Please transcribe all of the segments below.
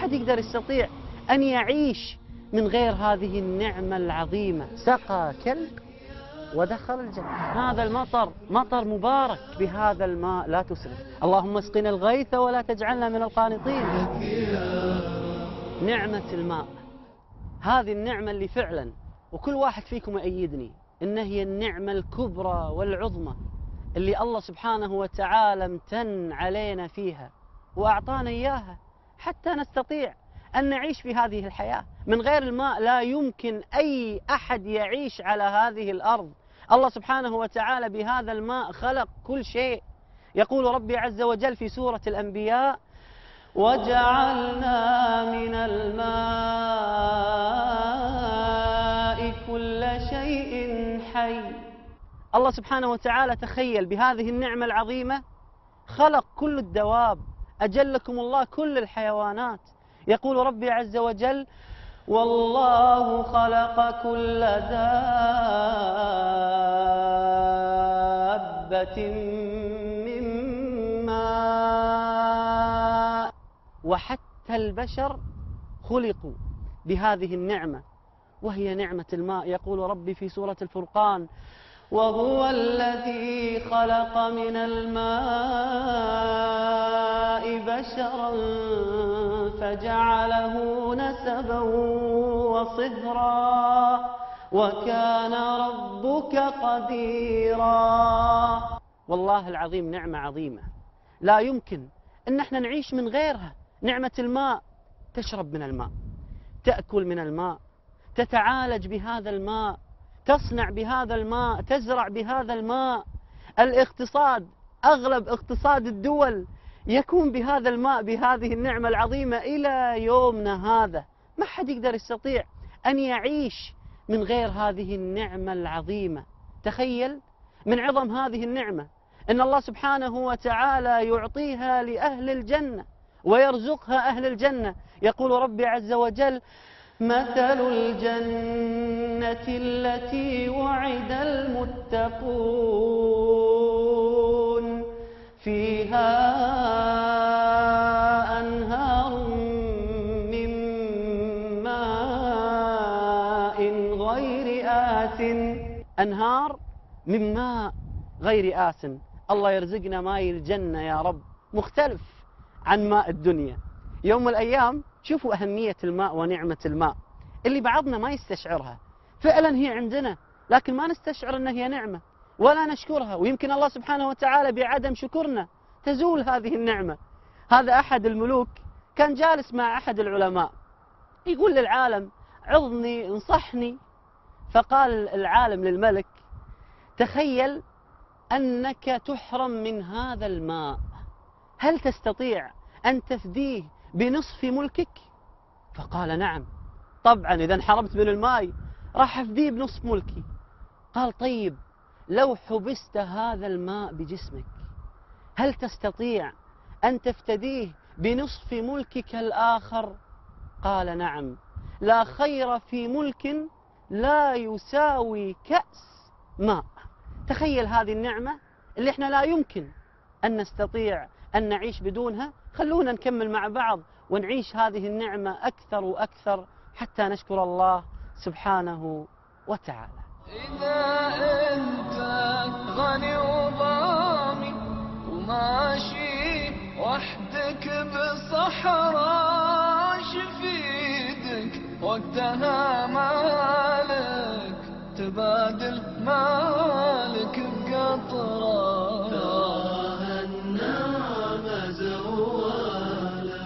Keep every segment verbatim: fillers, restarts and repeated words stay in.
حد يقدر يستطيع أن يعيش من غير هذه النعمة العظيمة. سقى كلب ودخل الجنة. هذا المطر مطر مبارك، بهذا الماء لا تسرف. اللهم اسقنا الغيث ولا تجعلنا من القانطين. نعمة الماء، هذه النعمة اللي فعلا وكل واحد فيكم يأيدني إن هي النعمة الكبرى والعظمى اللي الله سبحانه وتعالى امتن علينا فيها وأعطانا إياها حتى نستطيع أن نعيش في هذه الحياة. من غير الماء لا يمكن أي أحد يعيش على هذه الأرض. الله سبحانه وتعالى بهذا الماء خلق كل شيء. يقول ربي عز وجل في سورة الأنبياء: وجعلنا من الماء كل شيء حي. الله سبحانه وتعالى تخيل بهذه النعمة العظيمة خلق كل الدواب، أجلكم الله كل الحيوانات. يقول ربي عز وجل: والله خلق كل دابة من ماء. وحتى البشر خلقوا بهذه النعمة وهي نعمة الماء. يقول ربي في سورة الفرقان: وهو الذي خلق من الماء بشرا فجعله نسبا وصهرا وكان ربك قديرا. والله العظيم نعمة عظيمة لا يمكن أن احنا نعيش من غيرها. نعمة الماء، تشرب من الماء، تأكل من الماء، تتعالج بهذا الماء، تصنع بهذا الماء، تزرع بهذا الماء. الاقتصاد، أغلب اقتصاد الدول يكون بهذا الماء، بهذه النعمة العظيمة إلى يومنا هذا. ما حد يقدر يستطيع أن يعيش من غير هذه النعمة العظيمة. تخيل من عظم هذه النعمة أن الله سبحانه وتعالى يعطيها لأهل الجنة ويرزقها أهل الجنة. يقول ربي عز وجل: مثل الجنة التي وعد المتقون فيها أنهار من ماء غير آسن. أنهار من ماء غير آسن. الله يرزقنا ماء الجنة يا رب مختلف عن ماء الدنيا. يوم من الأيام شوفوا أهمية الماء ونعمة الماء اللي بعضنا ما يستشعرها. فعلا هي عندنا لكن ما نستشعر أنها هي نعمة ولا نشكرها، ويمكن الله سبحانه وتعالى بعدم شكرنا تزول هذه النعمة. هذا أحد الملوك كان جالس مع أحد العلماء يقول للعالم: عظني انصحني. فقال العالم للملك: تخيل أنك تحرم من هذا الماء، هل تستطيع أن تفديه بنصف ملكك؟ فقال: نعم طبعا، إذا انحرمت من الماء راح أفديه بنصف ملكي. قال: طيب لو حبست هذا الماء بجسمك هل تستطيع أن تفتديه بنصف ملكك الآخر؟ قال: نعم. لا خير في ملك لا يساوي كأس ماء. تخيل هذه النعمة اللي احنا لا يمكن أن نستطيع أن نعيش بدونها. خلونا نكمل مع بعض ونعيش هذه النعمة أكثر وأكثر حتى نشكر الله سبحانه وتعالى. إذا أنت غني وضامي وماشي وحدك بصحراء شفيدك وقتها مالك تبادل مالك بقطرة. تراها النعمة زوالة.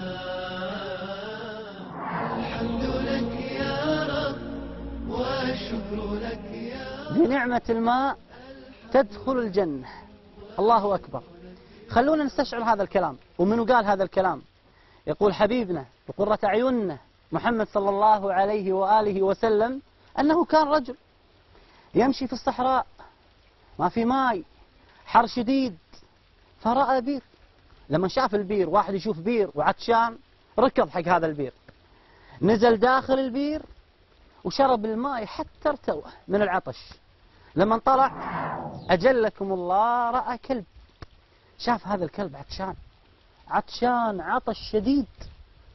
الحمد لك يا رب والشكر لك يا رب. بنعمة الماء تدخل الجنة. الله أكبر. خلونا نستشعر هذا الكلام. ومنو قال هذا الكلام؟ يقول حبيبنا وقرة أعيننا محمد صلى الله عليه وآله وسلم أنه كان رجل يمشي في الصحراء ما في ماء، حر شديد، فرأى بير. لما شاف البير، واحد يشوف بير وعطشان ركض حق هذا البير، نزل داخل البير وشرب الماء حتى ارتوى من العطش. لما طلع أجلكم الله رأى كلب. شاف هذا الكلب عطشان عطشان عطش شديد،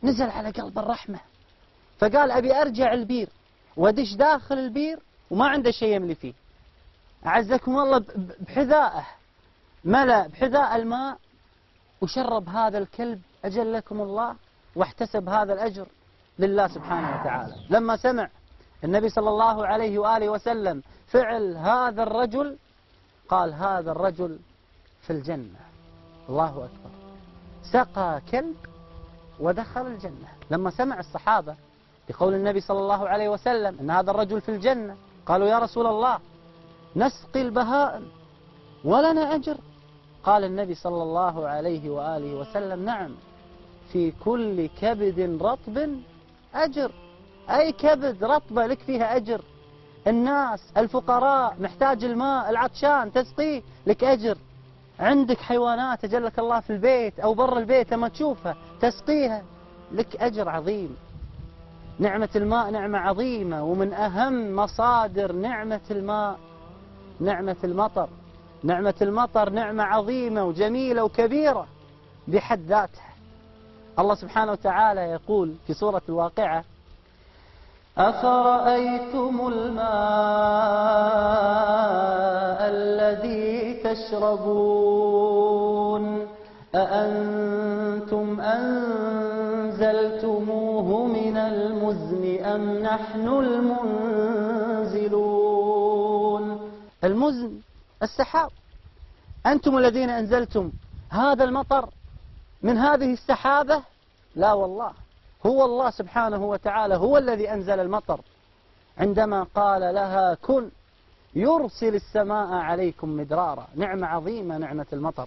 نزل على قلب الرحمة، فقال أبي أرجع البير ودش داخل البير وما عنده شيء يملي فيه. أعزكم الله بحذائه ملأ بحذاء الماء وشرب هذا الكلب أجلكم الله، واحتسب هذا الأجر لله سبحانه وتعالى. لما سمع النبي صلى الله عليه وآله وسلم فعل هذا الرجل قال هذا الرجل في الجنة. الله أكبر، سقى كلب ودخل الجنة. لما سمع الصحابة بقول النبي صلى الله عليه وسلم أن هذا الرجل في الجنة قالوا يا رسول الله نسقي البهائم ولنا أجر؟ قال النبي صلى الله عليه وآله وسلم نعم، في كل كبد رطب أجر. أي كبد رطبة لك فيها أجر. الناس الفقراء محتاج الماء العطشان تسقيه لك أجر. عندك حيوانات أجلك الله في البيت أو برا البيت لما تشوفها تسقيها لك أجر عظيم. نعمة الماء نعمة عظيمة، ومن أهم مصادر نعمة الماء نعمة المطر. نعمة المطر نعمة عظيمة وجميلة وكبيرة بحد ذاتها. الله سبحانه وتعالى يقول في سورة الواقعة أفرأيتم الماء الذي تشربون أأنتم أنزلتموه من المزن أم نحن المنزلون. المزن السحاب، أنتم الذين أنزلتم هذا المطر من هذه السحابة؟ لا والله، هو الله سبحانه وتعالى هو الذي أنزل المطر عندما قال لها كن يرسل السماء عليكم مدرارا. نعمة عظيمة نعمة المطر.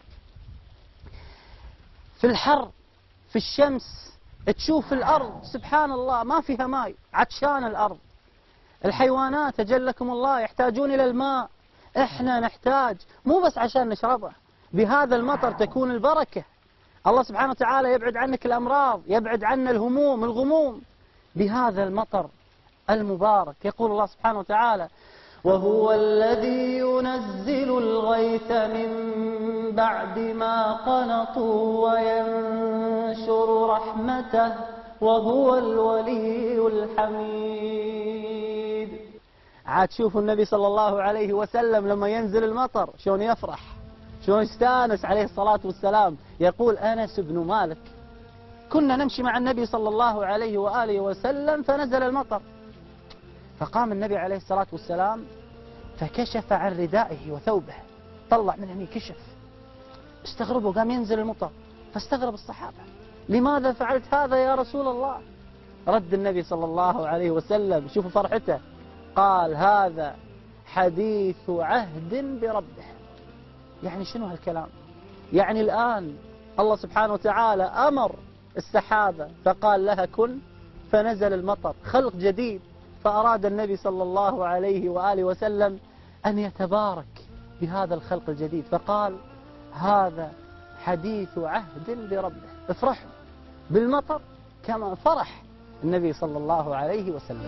في الحر في الشمس تشوف الأرض سبحان الله ما فيها ماء، عطشان الأرض. الحيوانات أجلكم الله يحتاجون إلى الماء، إحنا نحتاج مو بس عشان نشربه، بهذا المطر تكون البركة. الله سبحانه وتعالى يبعد عنك الأمراض، يبعد عنا الهموم الغموم بهذا المطر المبارك. يقول الله سبحانه وتعالى وهو الذي ينزل الغيث من بعد ما قنطوا وينشر رحمته وهو الولي الحميد. عاد شوفوا النبي صلى الله عليه وسلم لما ينزل المطر شلون يفرح، شلون يستانس عليه الصلاة والسلام. يقول أنس بن مالك كنا نمشي مع النبي صلى الله عليه وآله وسلم فنزل المطر، فقام النبي عليه الصلاة والسلام فكشف عن ردائه وثوبه، طلع من هني كشف. استغربوا، قام ينزل المطر، فاستغرب الصحابة لماذا فعلت هذا يا رسول الله؟ رد النبي صلى الله عليه وسلم، شوفوا فرحته، قال هذا حديث عهد بربه. يعني شنو هالكلام؟ يعني الآن الله سبحانه وتعالى أمر السحابة فقال لها كن فنزل المطر، خلق جديد. فأراد النبي صلى الله عليه وآله وسلم أن يتبارك بهذا الخلق الجديد، فقال هذا حديث عهد بربه. افرحوا بالمطر كما فرح النبي صلى الله عليه وسلم.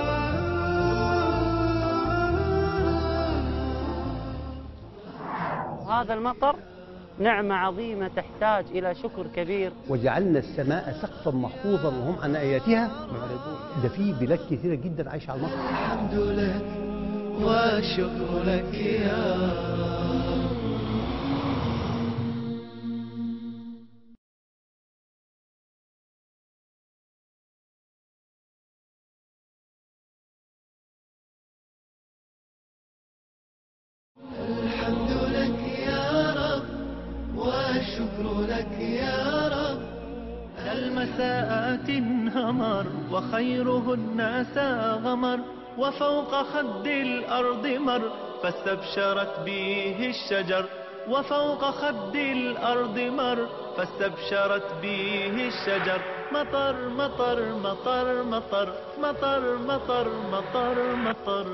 هذا المطر نعمة عظيمة تحتاج إلى شكر كبير. وجعلنا السماء سقفا محفوظا وهم عن آياتها معرضون. ده في بلاد كثيرة جدا عايشة على المطر. الحمد لك والشكر لك يا رب. الحمد لك يا رب والشكر لك يا رب. المساءات انهمر وخيرهن ساغمر وفوق خد الأرض مر فاستبشرت به الشجر وفوق خد الأرض مر فاستبشرت به الشجر. مطر مطر مطر مطر مطر مطر مطر مطر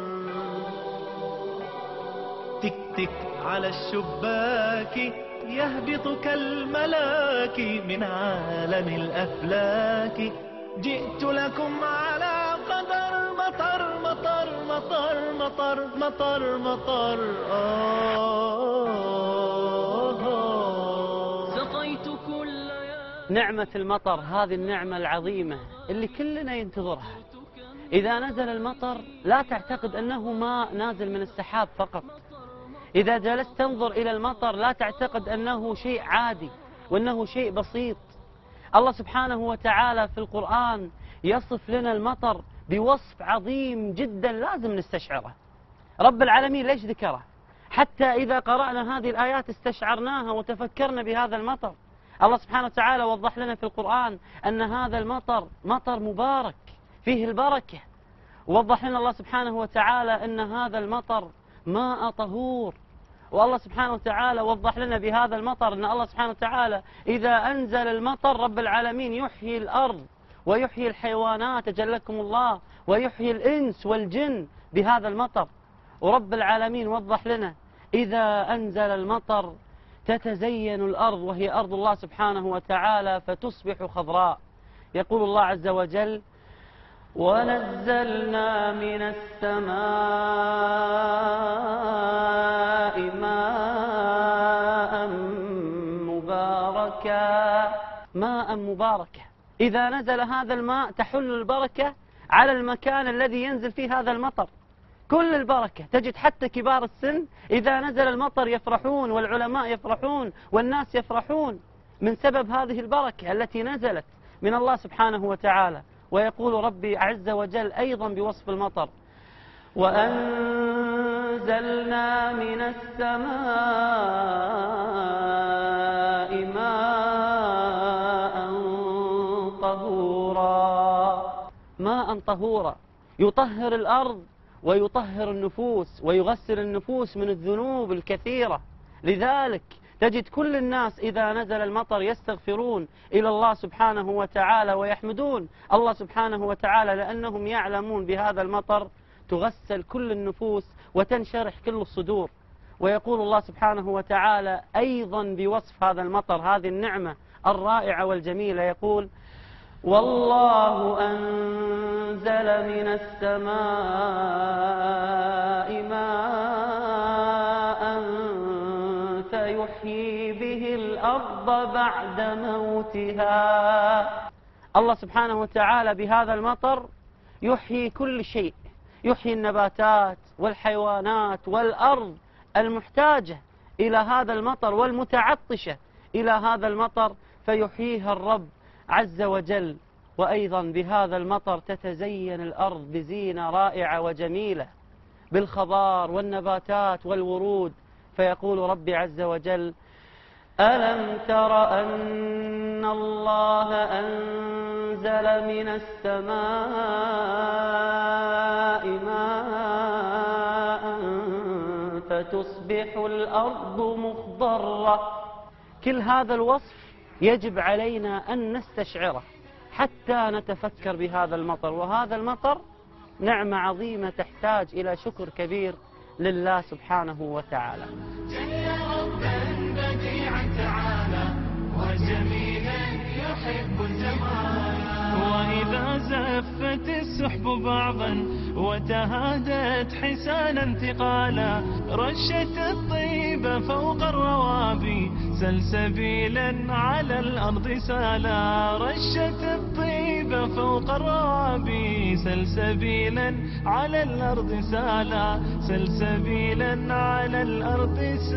تك تك على الشباك يهبط كالملاك من عالم الأفلاك. جئت لكم على قدر مطر مطر مطر مطر مطر مطر آه آه. سقيت كل يا نعمة المطر، هذه النعمة العظيمة اللي كلنا ينتظرها. إذا نزل المطر لا تعتقد أنه ماء نازل من السحاب فقط. إذا جلست تنظر إلى المطر لا تعتقد أنه شيء عادي وأنه شيء بسيط. الله سبحانه وتعالى في القرآن يصف لنا المطر بوصف عظيم جدا لازم نستشعره. رب العالمين ليش ذكره؟ حتى إذا قرأنا هذه الآيات استشعرناها وتفكرنا بهذا المطر. الله سبحانه وتعالى وضح لنا في القرآن أن هذا المطر مطر مبارك فيه البركة. ووضح لنا الله سبحانه وتعالى أن هذا المطر ماء طهور. والله سبحانه وتعالى وضح لنا بهذا المطر أن الله سبحانه وتعالى إذا أنزل المطر رب العالمين يحيي الأرض ويحيي الحيوانات جلكم الله ويحيي الإنس والجن بهذا المطر. ورب العالمين وضح لنا إذا أنزل المطر تتزين الأرض وهي أرض الله سبحانه وتعالى فتصبح خضراء. يقول الله عز وجل: ونزلنا من السماء ماء مباركا. ماء مباركا، إذا نزل هذا الماء تحل البركة على المكان الذي ينزل فيه هذا المطر. كل البركة تجد حتى كبار السن إذا نزل المطر يفرحون، والعلماء يفرحون، والناس يفرحون من سبب هذه البركة التي نزلت من الله سبحانه وتعالى. ويقول ربي عز وجل أيضا بوصف المطر: وأنزلنا من السماء ماء طهورا. ماء طهورا يطهر الأرض ويطهر النفوس ويغسل النفوس من الذنوب الكثيرة. لذلك تجد كل الناس إذا نزل المطر يستغفرون إلى الله سبحانه وتعالى ويحمدون الله سبحانه وتعالى لأنهم يعلمون بهذا المطر تغسل كل النفوس وتنشرح كل الصدور. ويقول الله سبحانه وتعالى أيضا بوصف هذا المطر، هذه النعمة الرائعة والجميلة، يقول: والله أنزل من السماء ماء فيحيي به الأرض بعد موتها. الله سبحانه وتعالى بهذا المطر يحيي كل شيء، يحيي النباتات والحيوانات والأرض المحتاجة إلى هذا المطر والمتعطشة إلى هذا المطر فيحييها الرب عز وجل. وأيضا بهذا المطر تتزين الأرض بزينة رائعة وجميلة بالخضار والنباتات والورود. فيقول ربي عز وجل: ألم تر أن الله أنزل من السماء ماء فتصبح الأرض مخضرة. كل هذا الوصف يجب علينا أن نستشعره حتى نتفكر بهذا المطر. وهذا المطر نعمة عظيمة تحتاج إلى شكر كبير لله سبحانه وتعالى. جل ربا بديعا تعالى وجميلا يحب الجمال. وإذا زفت السحب بعضا وتهادت حسانا انتقالا رشت الطيب فوق الروابي سلسبيلا على الأرض سالا. رشت الطيب فوق الروابي سلسبيلا على الأرض سالا. سلسبيلا على الأرض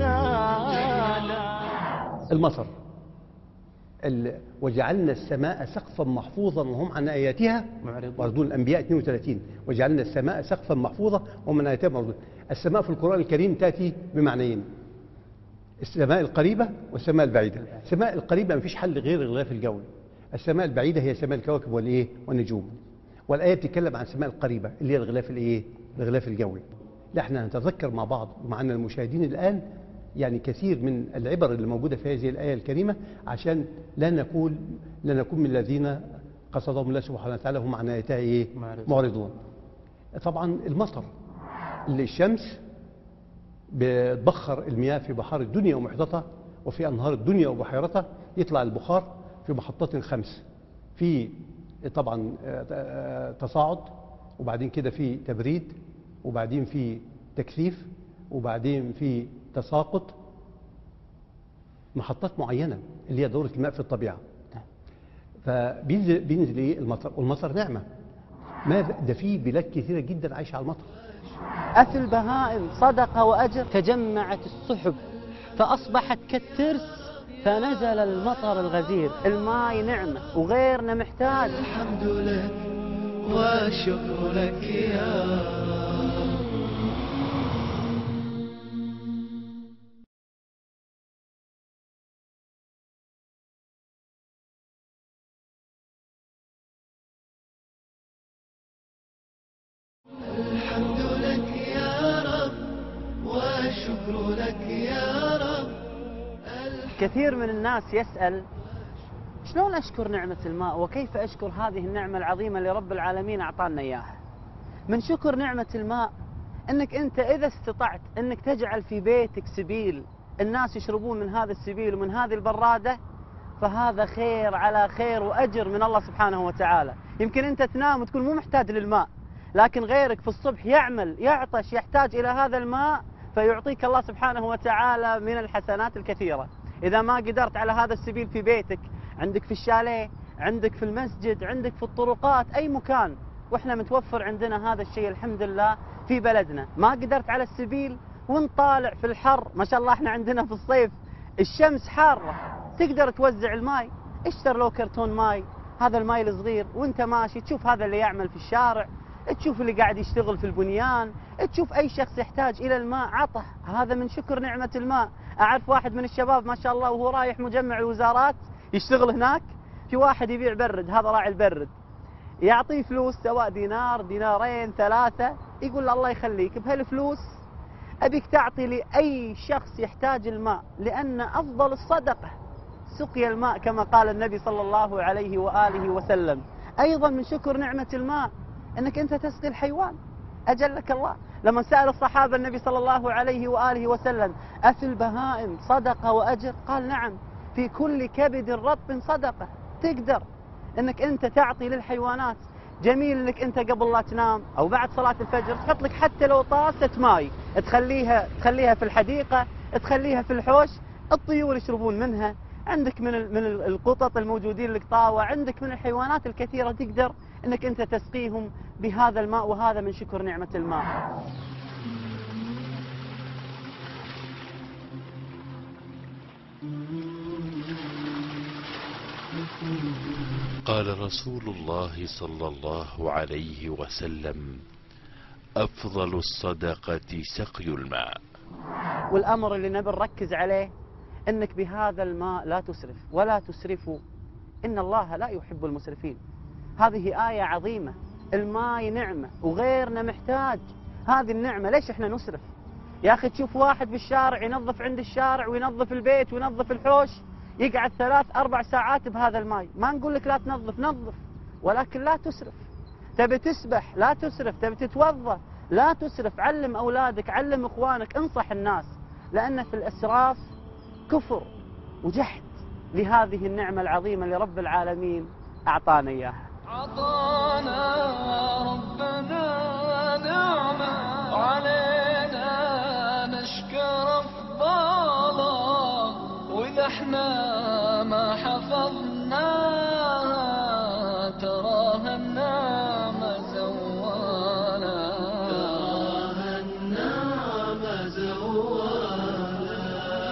سالا. المطر ال- وجعلنا السماء سقفا محفوظا وهم عن آياتها معرضون. الأنبياء اثنين وثلاثين وجعلنا السماء سقفا محفوظا وهم عن آياتها معرضون. السماء في القرآن الكريم تأتي بمعنيين: السماء القريبة والسماء البعيدة. السماء القريبة ما فيش حل غير الغلاف الجوي. السماء البعيدة هي سماء الكواكب والإيه والنجوم. والآية بتتكلم عن السماء القريبة اللي هي الغلاف الإيه الغلاف الجوي. لا احنا نتذكر مع بعض ومعنا المشاهدين الآن يعني كثير من العبر اللي موجودة في هذه الآية الكريمة عشان لا نقول لا نكون من الذين قصدهم الله سبحانه وتعالى هم عن آياتها إيه معرضون. طبعا المطر اللي الشمس بتبخر المياه في بحار الدنيا ومحيطاتها وفي أنهار الدنيا وبحيرتها. يطلع البخار في محطات خمس، في طبعا تصاعد وبعدين كده في تبريد وبعدين في تكثيف وبعدين في تساقط. محطات معينة اللي هي دورة الماء في الطبيعة. فبينزل بينزل ايه المطر، والمطر نعمه. ما ده في بلاد كثيره جدا عايشه على المطر. أفي البهائم صدقة وأجر، تجمعت السحب فأصبحت كالترس فنزل المطر الغزير. الماء نعمة وغيرنا محتاج. الحمد لك والشكر لك يا رب. الحمد لك يا رب والشكر لك يا رب. كثير من الناس يسأل شلون أشكر نعمة الماء وكيف أشكر هذه النعمة العظيمة اللي رب العالمين أعطانا إياها. من شكر نعمة الماء أنك أنت إذا استطعت أنك تجعل في بيتك سبيل الناس يشربون من هذا السبيل ومن هذه البرادة، فهذا خير على خير وأجر من الله سبحانه وتعالى. يمكن أنت تنام وتكون مو محتاج للماء، لكن غيرك في الصبح يعمل يعطش يحتاج إلى هذا الماء، فيعطيك الله سبحانه وتعالى من الحسنات الكثيرة. إذا ما قدرت على هذا السبيل في بيتك، عندك في الشاليه، عندك في المسجد، عندك في الطرقات، أي مكان، وإحنا متوفر عندنا هذا الشيء الحمد لله في بلدنا. ما قدرت على السبيل ونطالع في الحر، ما شاء الله إحنا عندنا في الصيف الشمس حارة، تقدر توزع الماء. اشتر لو كرتون ماي، هذا الماي الصغير، وانت ماشي تشوف هذا اللي يعمل في الشارع، تشوف اللي قاعد يشتغل في البنيان، تشوف أي شخص يحتاج إلى الماء عطه. هذا من شكر نعمة الماء. أعرف واحد من الشباب ما شاء الله وهو رايح مجمع الوزارات يشتغل هناك، في واحد يبيع برد، هذا راعي البرد، يعطيه فلوس سواء دينار دينارين ثلاثة، يقول له الله يخليك بهالفلوس أبيك تعطي لأي شخص يحتاج الماء، لأن أفضل الصدقة سقي الماء كما قال النبي صلى الله عليه وآله وسلم. أيضا من شكر نعمة الماء أنك أنت تسقي الحيوان. أجلك الله لما سأل الصحابة النبي صلى الله عليه وآله وسلم أفي البهائم صدقة وأجر؟ قال نعم، في كل كبد رطب صدقة. تقدر أنك أنت تعطي للحيوانات. جميل أنك أنت قبل لا تنام أو بعد صلاة الفجر تحط لك حتى لو طاسة ماي، تخليها تخليها في الحديقة، تخليها في الحوش، الطيور يشربون منها، عندك من من القطط الموجودين القطاوة، عندك من الحيوانات الكثيرة، تقدر أنك أنت تسقيهم بهذا الماء، وهذا من شكر نعمة الماء. قال رسول الله صلى الله عليه وسلم: أفضل الصدقة سقي الماء. والأمر اللي نبي نركز عليه أنك بهذا الماء لا تسرف، ولا تسرفوا إن الله لا يحب المسرفين. هذه آية عظيمة. الماء نعمة وغيرنا محتاج هذه النعمة. ليش احنا نسرف؟ يا أخي تشوف واحد بالشارع ينظف عند الشارع وينظف البيت وينظف الحوش، يقعد ثلاث أربع ساعات بهذا الماء. ما نقول لك لا تنظف، نظف، ولكن لا تسرف. تبي تسبح لا تسرف، تبي تتوضأ لا تسرف. علم أولادك، علم إخوانك، انصح الناس، لأن في الإسراف كفر وجحد لهذه النعمة العظيمة اللي رب العالمين أعطانا إياها. عطانا ربنا نعمة علينا نشكر أفضاله، وإذا احنا ما حفظناها تراها النعمة زوالا، تراها النعمة زوالا.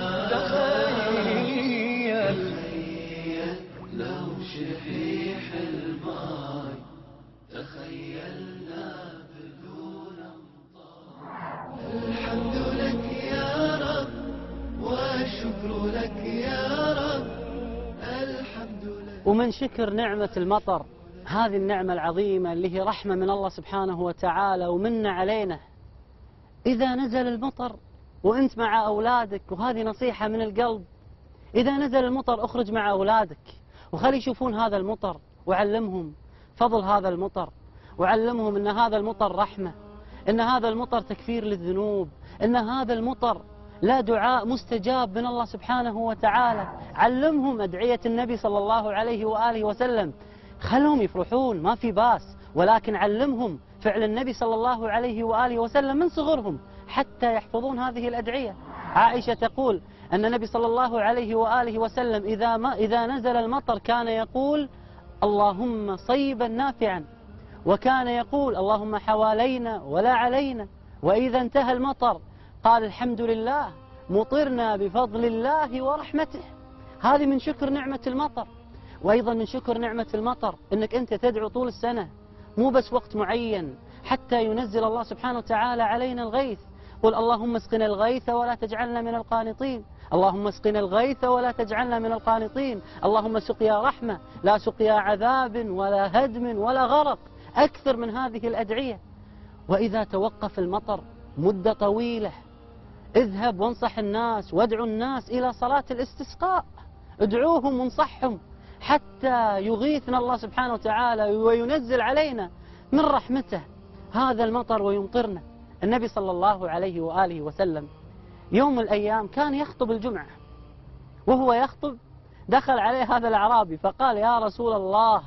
تخيل لو شحيح الماي تخيلنا بدون امطار. الحمد لك يا رب والشكر لك يا رب. الحمد لك. ومن شكر نعمة المطر، هذه النعمة العظيمة اللي هي رحمة من الله سبحانه وتعالى ومنة علينا. إذا نزل المطر وأنت مع أولادك، وهذه نصيحة من القلب، إذا نزل المطر أخرج مع أولادك وخلي يشوفون هذا المطر، وعلمهم فضل هذا المطر، وعلمهم أن هذا المطر رحمة، أن هذا المطر تكفير للذنوب، أن هذا المطر لا دعاء مستجاب من الله سبحانه وتعالى. علمهم أدعية النبي صلى الله عليه وآله وسلم، خلهم يفرحون ما في باس، ولكن علمهم فعل النبي صلى الله عليه وآله وسلم من صغرهم حتى يحفظون هذه الأدعية. عائشة تقول أن النبي صلى الله عليه وآله وسلم إذا, ما إذا نزل المطر كان يقول: اللهم صيبا نافعا، وكان يقول اللهم حوالينا ولا علينا. وإذا انتهى المطر قال الحمد لله مطرنا بفضل الله ورحمته. هذه من شكر نعمة المطر. وأيضا من شكر نعمة المطر أنك أنت تدعو طول السنة، مو بس وقت معين، حتى ينزل الله سبحانه وتعالى علينا الغيث. قل اللهم اسقنا الغيث ولا تجعلنا من القانطين، اللهم اسقنا الغيث ولا تجعلنا من القانطين، اللهم سقيا رحمة لا سقيا عذاب ولا هدم ولا غرق. أكثر من هذه الأدعية. وإذا توقف المطر مدة طويلة اذهب وانصح الناس وادعو الناس إلى صلاة الاستسقاء، ادعوهم وانصحهم حتى يغيثنا الله سبحانه وتعالى وينزل علينا من رحمته هذا المطر ويمطرنا. النبي صلى الله عليه وآله وسلم يوم من الأيام كان يخطب الجمعة، وهو يخطب دخل عليه هذا الأعرابي فقال يا رسول الله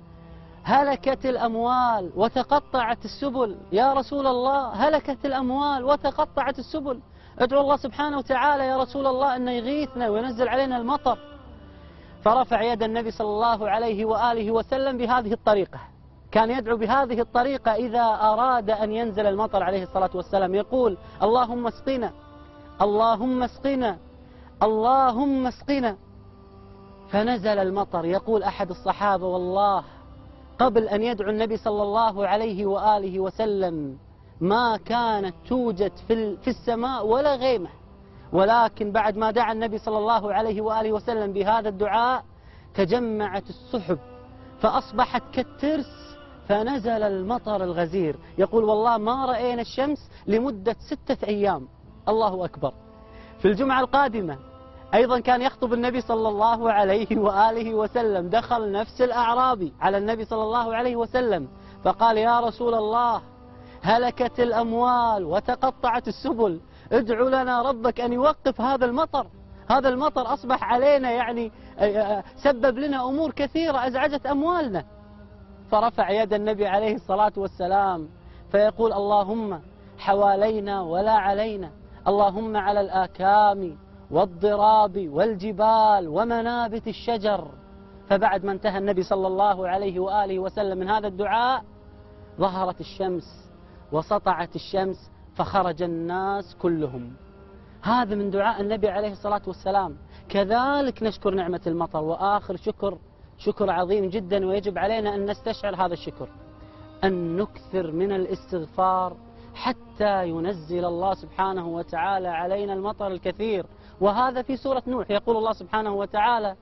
هلكت الأموال وتقطعت السبل، يا رسول الله هلكت الأموال وتقطعت السبل، ادعو الله سبحانه وتعالى يا رسول الله أن يغيثنا وينزل علينا المطر. فرفع يد النبي صلى الله عليه وآله وسلم بهذه الطريقة، كان يدعو بهذه الطريقة إذا أراد أن ينزل المطر عليه الصلاة والسلام، يقول اللهم اسقنا اللهم اسقنا اللهم اسقنا. فنزل المطر. يقول أحد الصحابة والله قبل أن يدعو النبي صلى الله عليه وآله وسلم ما كانت توجد في السماء ولا غيمة، ولكن بعد ما دعا النبي صلى الله عليه وآله وسلم بهذا الدعاء تجمعت السحب فأصبحت كالترس فنزل المطر الغزير. يقول والله ما رأينا الشمس لمدة ستة أيام. الله أكبر. في الجمعة القادمة أيضا كان يخطب النبي صلى الله عليه وآله وسلم، دخل نفس الأعرابي على النبي صلى الله عليه وسلم فقال يا رسول الله هلكت الأموال وتقطعت السبل، ادعو لنا ربك أن يوقف هذا المطر، هذا المطر أصبح علينا يعني سبب لنا أمور كثيرة أزعجت أموالنا. فرفع يد النبي عليه الصلاة والسلام فيقول اللهم حوالينا ولا علينا، اللهم على الآكام والضراب والجبال ومنابت الشجر. فبعد ما انتهى النبي صلى الله عليه وآله وسلم من هذا الدعاء ظهرت الشمس وسطعت الشمس فخرج الناس كلهم. هذا من دعاء النبي عليه الصلاة والسلام. كذلك نشكر نعمة المطر. وآخر شكر شكر عظيم جدا ويجب علينا أن نستشعر هذا الشكر، أن نكثر من الاستغفار حتى ينزل الله سبحانه وتعالى علينا المطر الكثير. وهذا في سورة نوح يقول الله سبحانه وتعالى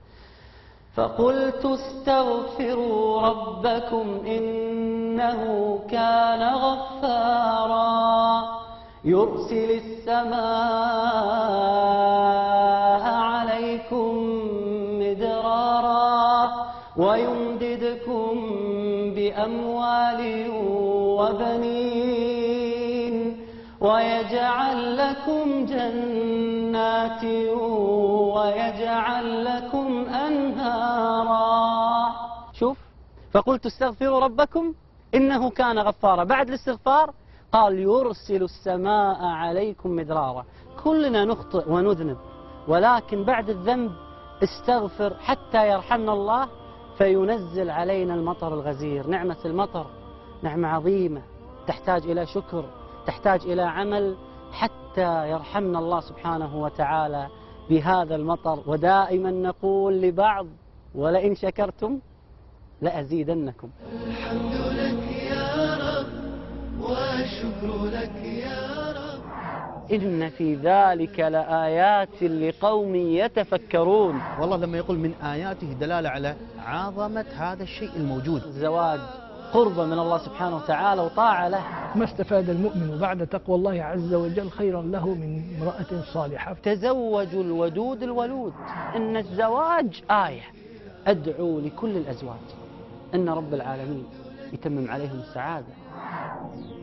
فقلت استغفروا ربكم إنه كان غفارا يرسل السماء عليكم مدرارا ويمددكم بأموال وبنين ويجعل لكم جنات ويجعل لكم أنهارا. شوف فقلت استغفروا ربكم إنه كان غفارا. بعد الاستغفار قال يرسل السماء عليكم مدرارا. كلنا نخطئ ونذنب، ولكن بعد الذنب استغفر حتى يرحمنا الله فينزل علينا المطر الغزير. نعمة المطر نعمة عظيمة تحتاج إلى شكر، تحتاج إلى عمل حتى يرحمنا الله سبحانه وتعالى بهذا المطر. ودائما نقول لبعض ولئن شكرتم لأزيدنكم. الحمد لك يا رب والشكر لك يا رب. إن في ذلك لآيات لقوم يتفكرون. والله لما يقول من آياته دلالة على عظمة هذا الشيء الموجود. الزواج قربة من الله سبحانه وتعالى وطاعة له. ما استفاد المؤمن بعد تقوى الله عز وجل خيرا له من امرأة صالحة. تزوجوا الودود الولود. إن الزواج آية. أدعو لكل الأزواج أن رب العالمين يتمم عليهم السعادة.